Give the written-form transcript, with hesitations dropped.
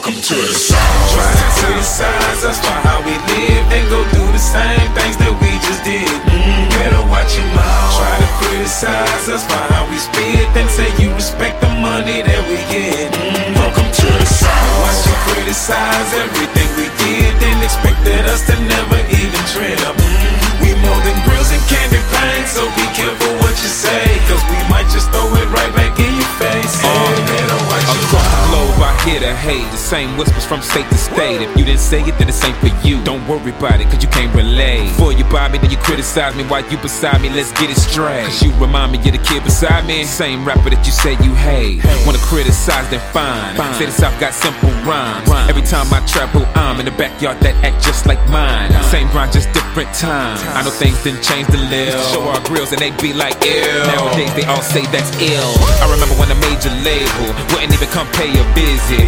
Welcome to the South. Try to criticize us for how we live, then go do the same things that we just did. Better watch your mouth. Try to criticize us for how we spit, then say you respect the money that we get. Welcome to the South. Watch you criticize everything we did, then expected us to never even tread up. We more than grills and candy paint, so be careful what you say, cause we might just throw it right back in your face. Better watch your Across the mouth. globe, I hear the hate. The same whispers from state to state. If you didn't say it, then it's ain't for you. Don't worry about it, cause you can't relate. Before you buy me, then you criticize me. While you beside me, let's get it straight. Cause you remind me of the kid beside me. Same rapper that you say you hate. Wanna criticize, then fine. Say the South got simple rhymes. Every time I travel, I'm in the backyard that act just like mine. Same grind, just different time. I know things didn't change the little. Show our grills and they be like, ew. Nowadays they all say that's ill. I remember when a major label wouldn't even come pay a visit.